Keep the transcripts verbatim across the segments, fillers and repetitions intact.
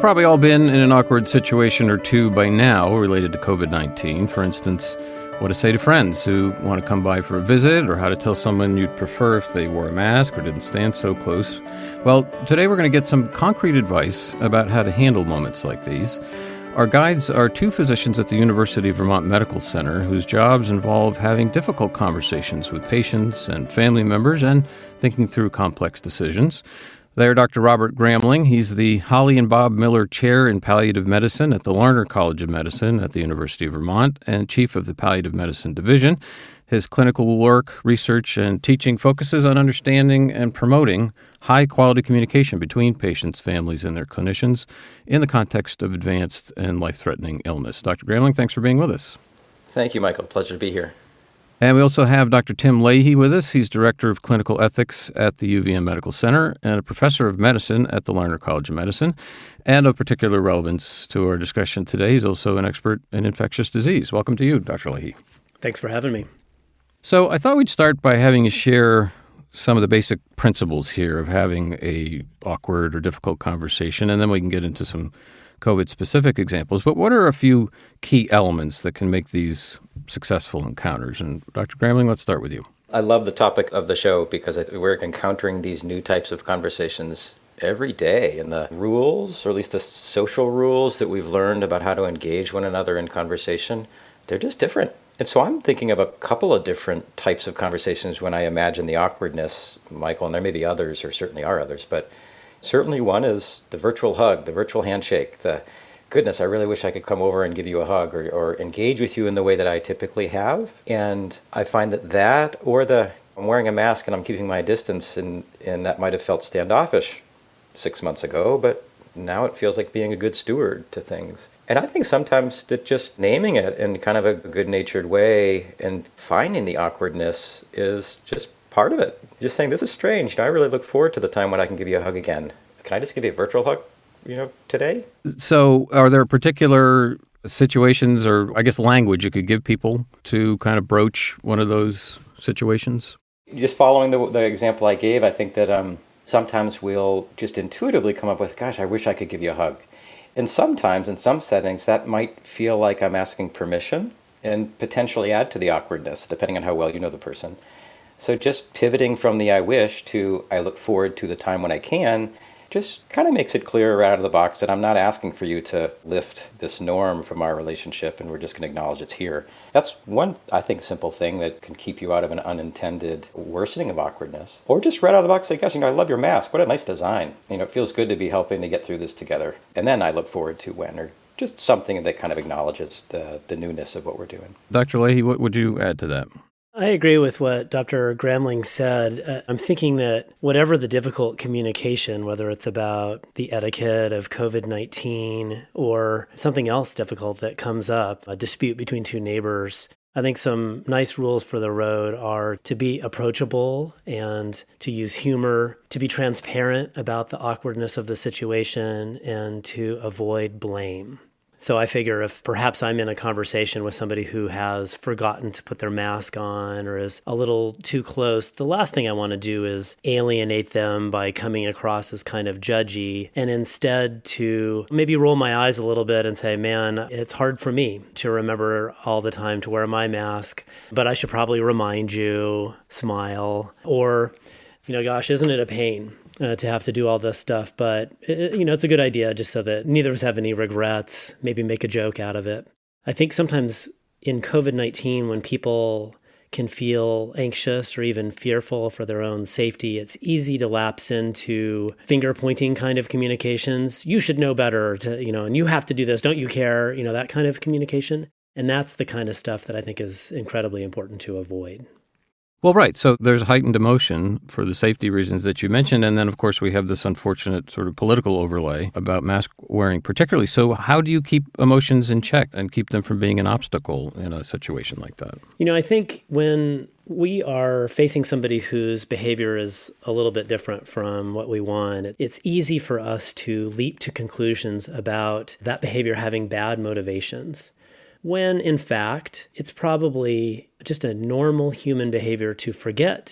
probably all been in an awkward situation or two by now related to covid nineteen. For instance, what to say to friends who want to come by for a visit, or how to tell someone you'd prefer if they wore a mask or didn't stand so close. Well, today we're going to get some concrete advice about how to handle moments like these. Our guides are two physicians at the University of Vermont Medical Center whose jobs involve having difficult conversations with patients and family members and thinking through complex decisions. They're Doctor Robert Gramling. He's the Holly and Bob Miller Chair in Palliative Medicine at the Larner College of Medicine at the University of Vermont and Chief of the Palliative Medicine Division. His clinical work, research, and teaching focuses on understanding and promoting high-quality communication between patients, families, and their clinicians in the context of advanced and life-threatening illness. Doctor Gramling, thanks for being with us. Thank you, Michael. Pleasure to be here. And we also have Doctor Tim Leahy with us. He's Director of Clinical Ethics at the U V M Medical Center and a Professor of Medicine at the Larner College of Medicine. And of particular relevance to our discussion today, he's also an expert in infectious disease. Welcome to you, Doctor Leahy. Thanks for having me. So I thought we'd start by having you share some of the basic principles here of having a awkward or difficult conversation, and then we can get into some COVID-specific examples. But what are a few key elements that can make these successful encounters? And Doctor Gramling, let's start with you. I love the topic of the show because we're encountering these new types of conversations every day. And the rules, or at least the social rules that we've learned about how to engage one another in conversation, they're just different. And so I'm thinking of a couple of different types of conversations when I imagine the awkwardness, Michael, and there may be others, or certainly are others, but certainly one is the virtual hug, the virtual handshake, the goodness, I really wish I could come over and give you a hug or, or engage with you in the way that I typically have. And I find that that or the I'm wearing a mask and I'm keeping my distance, and, and that might have felt standoffish six months ago, but now it feels like being a good steward to things. And I think sometimes that just naming it in kind of a good-natured way and finding the awkwardness is just part of it. Just saying, this is strange. You know, I really look forward to the time when I can give you a hug again. Can I just give you a virtual hug, you know, today? So are there particular situations or, I guess, language you could give people to kind of broach one of those situations? Just following the, the example I gave, I think that um, sometimes we'll just intuitively come up with, gosh, I wish I could give you a hug. And sometimes, in some settings, that might feel like I'm asking permission and potentially add to the awkwardness, depending on how well you know the person. So just pivoting from the I wish to I look forward to the time when I can just kind of makes it clear right out of the box that I'm not asking for you to lift this norm from our relationship and we're just going to acknowledge it's here. That's one, I think, simple thing that can keep you out of an unintended worsening of awkwardness. Or just right out of the box say, gosh, you know, I love your mask. What a nice design. You know, it feels good to be helping to get through this together. And then I look forward to when, or just something that kind of acknowledges the, the newness of what we're doing. Doctor Leahy, what would you add to that? I agree with what Doctor Gramling said. Uh, I'm thinking that whatever the difficult communication, whether it's about the etiquette of covid nineteen or something else difficult that comes up, a dispute between two neighbors, I think some nice rules for the road are to be approachable and to use humor, to be transparent about the awkwardness of the situation, and to avoid blame. So I figure if perhaps I'm in a conversation with somebody who has forgotten to put their mask on or is a little too close, the last thing I want to do is alienate them by coming across as kind of judgy, and instead to maybe roll my eyes a little bit and say, man, it's hard for me to remember all the time to wear my mask, but I should probably remind you, smile, or, you know, gosh, isn't it a pain Uh, to have to do all this stuff, but it, you know, it's a good idea just so that neither of us have any regrets, maybe make a joke out of it. I think sometimes in covid nineteen, when people can feel anxious or even fearful for their own safety, it's easy to lapse into finger pointing kind of communications. You should know better to, you know, and you have to do this. Don't you care? You know, that kind of communication. And that's the kind of stuff that I think is incredibly important to avoid. Well, right. So there's heightened emotion for the safety reasons that you mentioned. And then, of course, we have this unfortunate sort of political overlay about mask wearing particularly. So how do you keep emotions in check and keep them from being an obstacle in a situation like that? You know, I think when we are facing somebody whose behavior is a little bit different from what we want, it's easy for us to leap to conclusions about that behavior having bad motivations, when in fact, it's probably just a normal human behavior to forget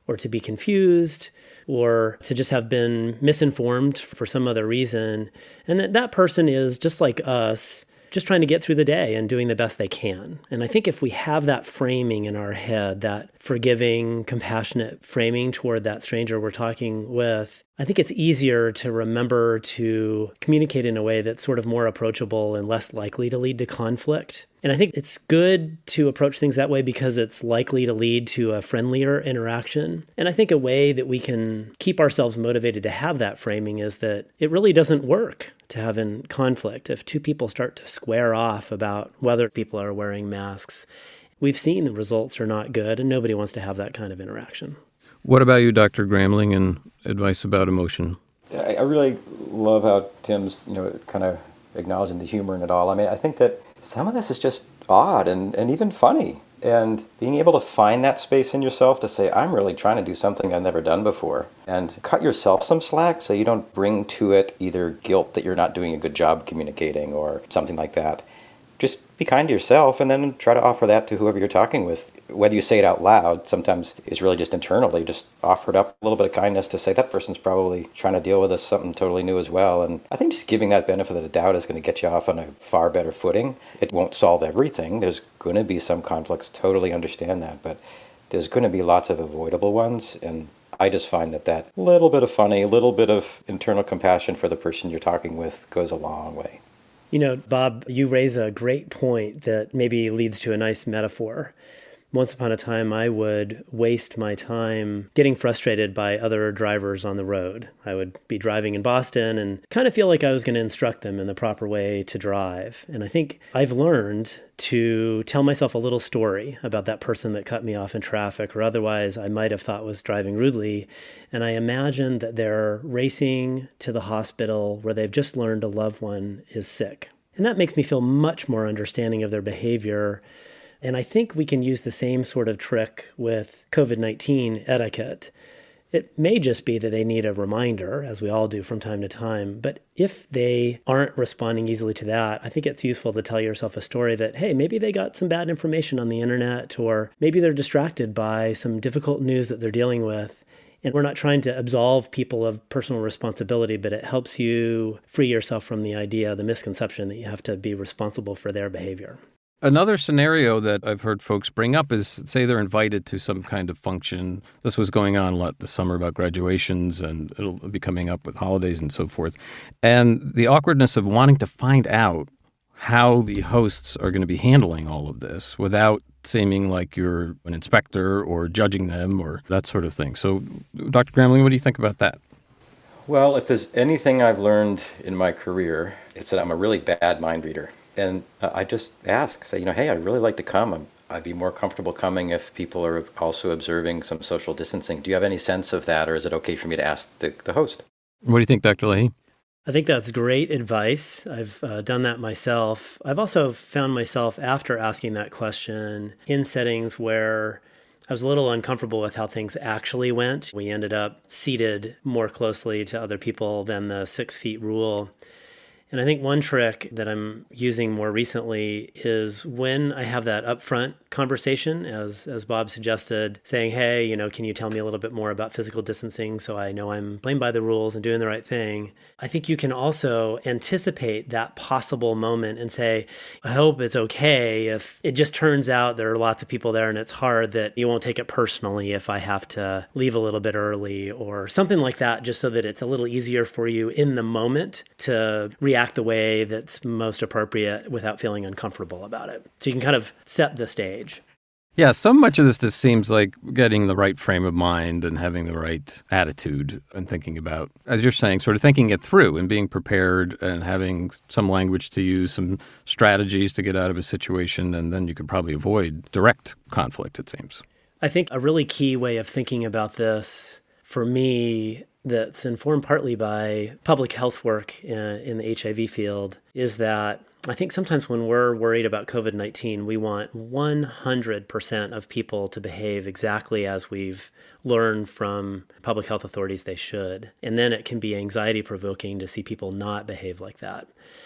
or to be confused or to just have been misinformed for some other reason. And that that person is just like us, just trying to get through the day and doing the best they can. And I think if we have that framing in our head, that forgiving, compassionate framing toward that stranger we're talking with, I think it's easier to remember to communicate in a way that's sort of more approachable and less likely to lead to conflict. And I think it's good to approach things that way because it's likely to lead to a friendlier interaction. And I think a way that we can keep ourselves motivated to have that framing is that it really doesn't work to have in conflict. If two people start to square off about whether people are wearing masks, we've seen the results are not good, and nobody wants to have that kind of interaction. What about you, Doctor Gramling, and advice about emotion? I I really love how Tim's, you know, kind of acknowledging the humor in it all. I mean, I think that some of this is just odd and, and even funny. And being able to find that space in yourself to say, I'm really trying to do something I've never done before. And cut yourself some slack so you don't bring to it either guilt that you're not doing a good job communicating or something like that. Just be kind to yourself and then try to offer that to whoever you're talking with. Whether you say it out loud, sometimes it's really just internally. Just offer it up a little bit of kindness to say that person's probably trying to deal with this, something totally new as well. And I think just giving that benefit of the doubt is going to get you off on a far better footing. It won't solve everything. There's going to be some conflicts, totally understand that. But there's going to be lots of avoidable ones. And I just find that that little bit of funny, a little bit of internal compassion for the person you're talking with goes a long way. You know, Bob, you raise a great point that maybe leads to a nice metaphor. Once upon a time, I would waste my time getting frustrated by other drivers on the road. I would be driving in Boston and kind of feel like I was going to instruct them in the proper way to drive. And I think I've learned to tell myself a little story about that person that cut me off in traffic or otherwise I might have thought was driving rudely. And I imagine that they're racing to the hospital where they've just learned a loved one is sick. And that makes me feel much more understanding of their behavior. And I think we can use the same sort of trick with COVID nineteen etiquette. It may just be that they need a reminder, as we all do from time to time. But if they aren't responding easily to that, I think it's useful to tell yourself a story that, hey, maybe they got some bad information on the internet, or maybe they're distracted by some difficult news that they're dealing with. And we're not trying to absolve people of personal responsibility, but it helps you free yourself from the idea, the misconception that you have to be responsible for their behavior. Another scenario that I've heard folks bring up is, say they're invited to some kind of function. This was going on a lot this summer about graduations, and it'll be coming up with holidays and so forth. And the awkwardness of wanting to find out how the hosts are going to be handling all of this without seeming like you're an inspector or judging them or that sort of thing. So, Doctor Gramling, what do you think about that? Well, if there's anything I've learned in my career, it's that I'm a really bad mind reader. And uh, I just ask, say, you know, hey, I'd really like to come. I'm, I'd be more comfortable coming if people are also observing some social distancing. Do you have any sense of that, or is it okay for me to ask the, the host? What do you think, Doctor Leahy? I think that's great advice. I've uh, done that myself. I've also found myself, after asking that question, in settings where I was a little uncomfortable with how things actually went. We ended up seated more closely to other people than the six feet rule. And I think one trick that I'm using more recently is when I have that upfront conversation, as as Bob suggested, saying, hey, you know, can you tell me a little bit more about physical distancing so I know I'm playing by the rules and doing the right thing? I think you can also anticipate that possible moment and say, I hope it's okay if it just turns out there are lots of people there and it's hard, that you won't take it personally if I have to leave a little bit early or something like that, just so that it's a little easier for you in the moment to react the way that's most appropriate without feeling uncomfortable about it. So you can kind of set the stage. Yeah, so much of this just seems like getting the right frame of mind and having the right attitude and thinking about, as you're saying, sort of thinking it through and being prepared and having some language to use, some strategies to get out of a situation, and then you could probably avoid direct conflict, it seems. I think a really key way of thinking about this for me that's informed partly by public health work in, in the H I V field is that I think sometimes when we're worried about COVID nineteen, we want one hundred percent of people to behave exactly as we've learned from public health authorities they should. And then it can be anxiety provoking to see people not behave like that.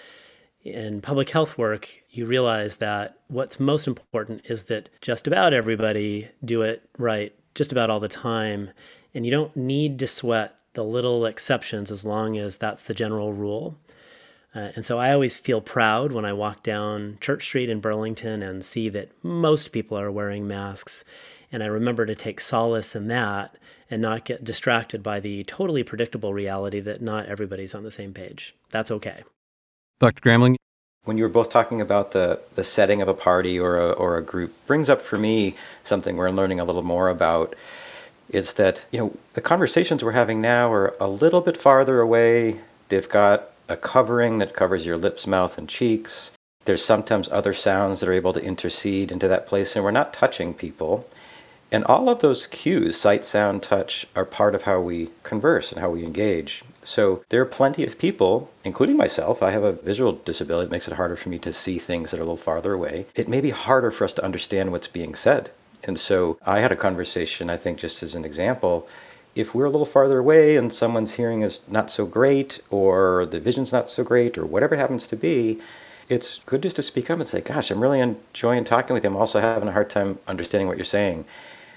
In public health work, you realize that what's most important is that just about everybody do it right just about all the time. And you don't need to sweat the little exceptions as long as that's the general rule. Uh, and so I always feel proud when I walk down Church Street in Burlington and see that most people are wearing masks. And I remember to take solace in that and not get distracted by the totally predictable reality that not everybody's on the same page. That's okay. Doctor Gramling? When you were both talking about the, the setting of a party or a, or a group, brings up for me something we're learning a little more about, is that, you know, the conversations we're having now are a little bit farther away. They've got a covering that covers your lips, mouth, and cheeks. There's sometimes other sounds that are able to intercede into that place, and we're not touching people. And all of those cues, sight, sound, touch, are part of how we converse and how we engage. So there are plenty of people, including myself. I have a visual disability that makes it harder for me to see things that are a little farther away. It may be harder for us to understand what's being said. And so I had a conversation, I think, just as an example. If we're a little farther away and someone's hearing is not so great, or the vision's not so great, or whatever it happens to be, it's good just to speak up and say, gosh, I'm really enjoying talking with you. I'm also having a hard time understanding what you're saying.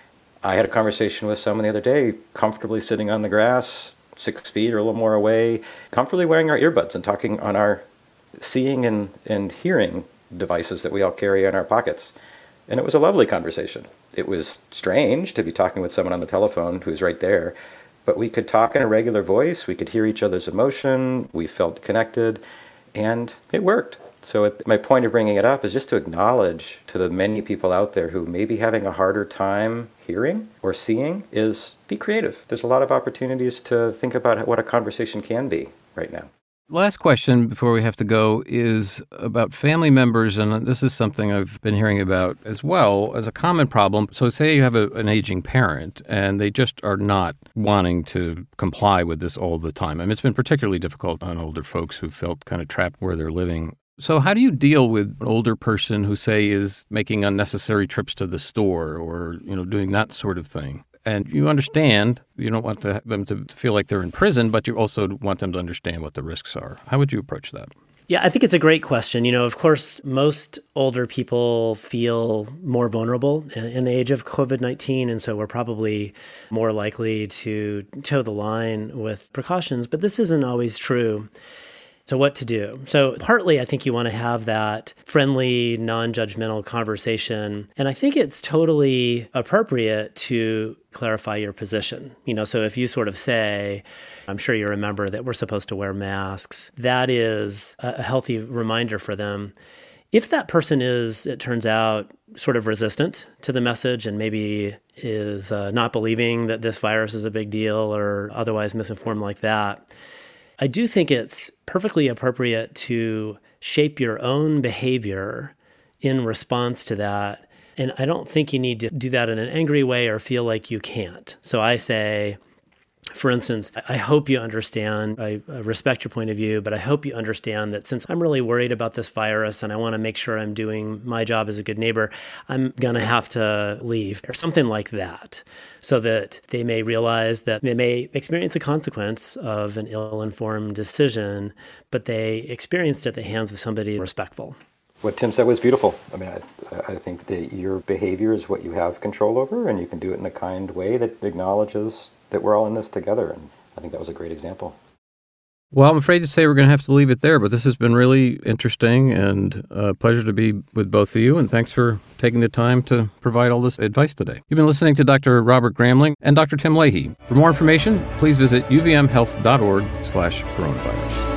I had a conversation with someone the other day, comfortably sitting on the grass, six feet or a little more away, comfortably wearing our earbuds and talking on our seeing and, and hearing devices that we all carry in our pockets. And it was a lovely conversation. It was strange to be talking with someone on the telephone who's right there, but we could talk in a regular voice, we could hear each other's emotion, we felt connected, and it worked. So it, my point of bringing it up is just to acknowledge to the many people out there who may be having a harder time hearing or seeing is be creative. There's a lot of opportunities to think about what a conversation can be right now. Last question before we have to go is about family members, and this is something I've been hearing about as well as a common problem. So say you have a, an aging parent and they just are not wanting to comply with this all the time. I mean, it's been particularly difficult on older folks who felt kind of trapped where they're living. So how do you deal with an older person who, say, is making unnecessary trips to the store or, you know, doing that sort of thing? And you understand, you don't want to, them to feel like they're in prison, but you also want them to understand what the risks are. How would you approach that? Yeah, I think it's a great question. You know, of course, most older people feel more vulnerable in the age of COVID nineteen, and so we're probably more likely to toe the line with precautions, but this isn't always true. So what to do? So partly, I think you want to have that friendly, non-judgmental conversation. And I think it's totally appropriate to clarify your position. You know, so if you sort of say, I'm sure you remember that we're supposed to wear masks, that is a healthy reminder for them. If that person is, it turns out, sort of resistant to the message and maybe is uh, not believing that this virus is a big deal or otherwise misinformed like that, I do think it's perfectly appropriate to shape your own behavior in response to that. And I don't think you need to do that in an angry way or feel like you can't. So I say, for instance, I hope you understand, I respect your point of view, but I hope you understand that since I'm really worried about this virus and I want to make sure I'm doing my job as a good neighbor, I'm going to have to leave or something like that, so that they may realize that they may experience a consequence of an ill-informed decision, but they experienced it at the hands of somebody respectful. What Tim said was beautiful. I mean, I, I think that your behavior is what you have control over, and you can do it in a kind way that acknowledges that we're all in this together. And I think that was a great example. Well, I'm afraid to say we're going to have to leave it there, but this has been really interesting and a pleasure to be with both of you. And thanks for taking the time to provide all this advice today. You've been listening to Doctor Robert Gramling and Doctor Tim Leahy. For more information, please visit uvmhealth.org slash coronavirus.